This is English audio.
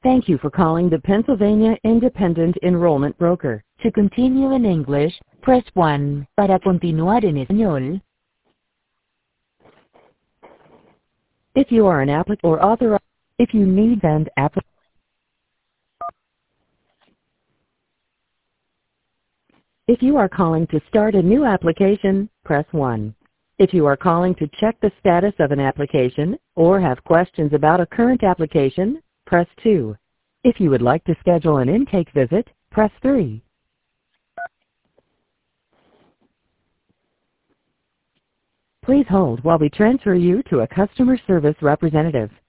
Thank you for calling the Pennsylvania Independent Enrollment Broker. To continue in English, press 1. Para continuar en español, if you are an applicant or authorized, if you need an applicant, if you are calling to start a new application, press 1. If you are calling to check the status of an application or have questions about a current application, press 2. If you would like to schedule an intake visit, press 3. Please hold while we transfer you to a customer service representative.